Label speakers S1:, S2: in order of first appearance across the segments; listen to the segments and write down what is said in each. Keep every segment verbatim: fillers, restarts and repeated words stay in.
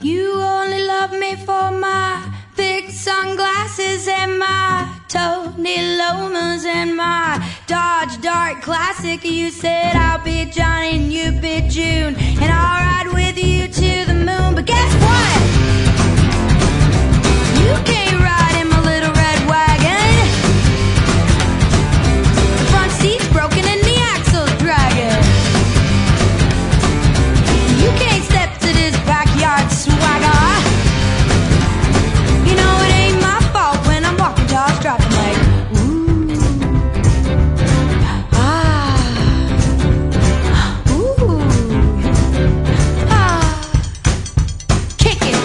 S1: You only love me for my big sunglasses and my Tony Lomas and my Dodge Dart Classic. You said I'll be Johnny and you be June, and I'll ride with you to the moon. But guess what? You can't ride in my little red wagon. The front seat's broken and the axle's dragging. You can't step to this backyard swagger. You know it ain't my fault when I'm walking, jaws dropping like ooh, ah, ooh, ah, kick it.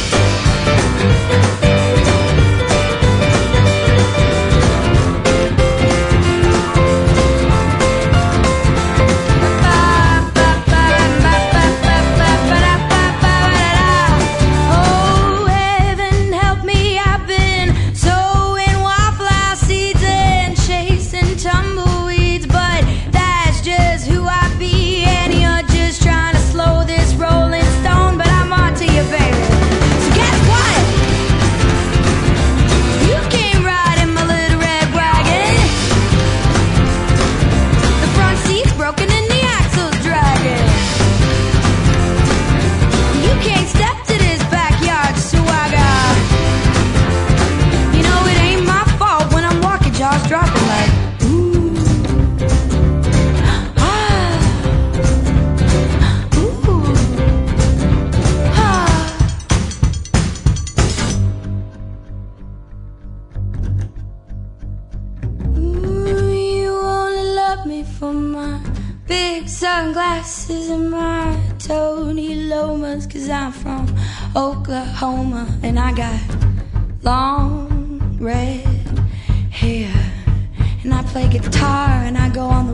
S1: Oh, heaven help me, I've been sowing wildflower seeds and chasing tumbleweeds, but that's just who I be, and you're just trying to slow this rolling stone, but I'm on to you, baby. So guess what? You can't ride in my little red wagon. The front seat's broken and the axle's dragging. You can't step to this backyard swagger. You know it ain't my fault when I'm walking, jaws dropping like ooh, ah, ooh, ah. Ooh, you only love me for my big sunglasses and my Tony Lomas, 'cause I'm from Oklahoma and I got long red hair, and I play guitar and I go on the